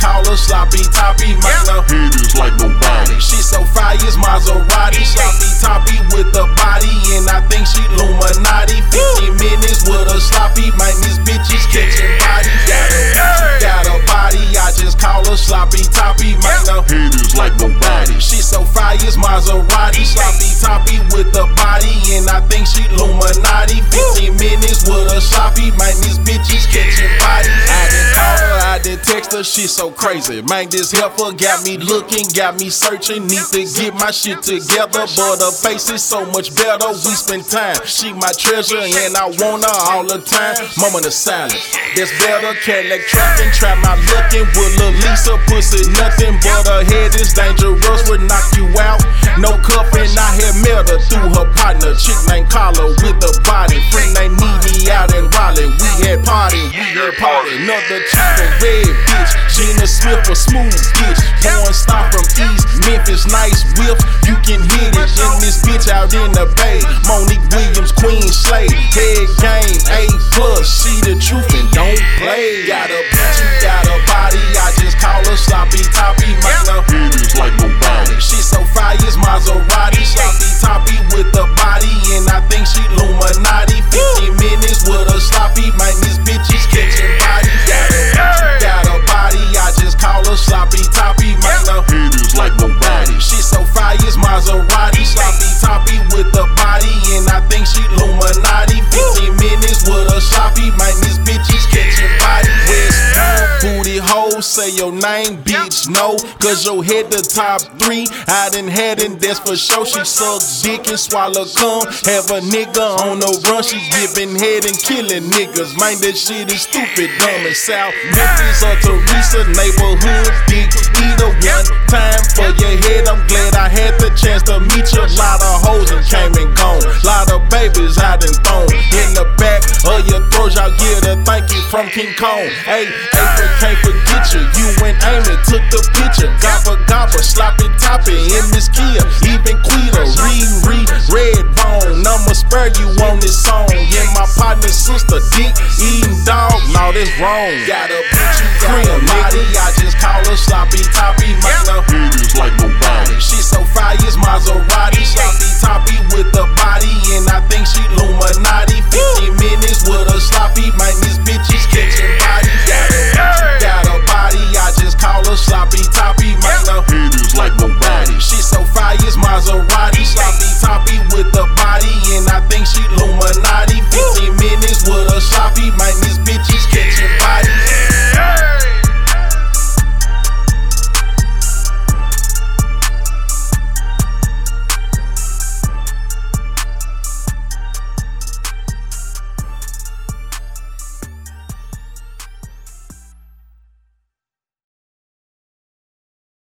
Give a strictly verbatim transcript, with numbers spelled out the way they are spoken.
call her sloppy toppy. My love Head is like nobody. she so fire, it's Maserati. Sloppy toppy with the body, and I think she Illuminati. Fifteen minutes with a sloppy, man, this bitch is catching bodies. Got a, got a body, I just call her sloppy toppy. My love Head is like nobody. she so fire, it's Maserati. Sloppy toppy with the body, and I think she Illuminati. Fifteen minutes with a sloppy, man, this bitch is catching bodies. I didn't call her, I didn't text her, she so crazy. Man, this heifer got me looking, got me searching. Need to get my shit together, but her face is so much better. We spend time, she my treasure, and I want her all the time. Moment of silence, that's better. Cadillac trapping, trap my looking with Lil Lisa, pussy nothing but her head is dangerous, would knock you out. No cuffing, I had met her through her partner, chick named Carla with the body. Friend named Nene out in Raleigh, we had party, we had party. Another chick, a red bitch, Gina Smith, a smooth bitch. Born star from East Memphis, nice whip, you can hit it in this bitch out in the Bay. Monique Williams, Queen Slade, head game A plus, she the truth and don't play. Got a bitch, you got a body, I just call her sloppy toppy. My love Head is like nobody. she so fire, it's Maserati. Sloppy toppy with the body, and I think she Illuminati. Fifteen minutes with a sloppy, man, this bitch is catching bodies. Got a bitch, you got a body, I just call her sloppy toppy. My love Head is like nobody. she so fire, it's Maserati. Sloppy toppy with the body, and I think she Illuminati. Fifteen minutes with a sloppy, man, this bitch is catching bodies. West booty hoe, say your name, bitch, no, cause your head the top three. I done had and that's for sure. She suck dick and swallow cum. Have a nigga on the run, she giving head and killing niggas. Man, that shit is stupid, dumb and South Memphis or Teresa, neighborhood dick eater. One time for your head, I'm glad I had the chance to meet you. Lot of hoes and came and gone, lot of babies I done thrown in the back of your throat. Y'all get a thank you from King Kong. Hey, April can't forget you. You went aiming, took the picture. Gobba gobba, sloppy toppy in Miss Kia, even Quita, Riri, Red Bone. I'ma spare you on this song. Yeah, my partner, sister, dick eating dog. No, that's wrong. Got a bitch, you got a body, I just call her sloppy toppy. My love Head is like nobody. she so fire, it's Maserati. Sloppy toppy with the body, and I think she Illuminati. Fifteen minutes with a sloppy, man, this bitch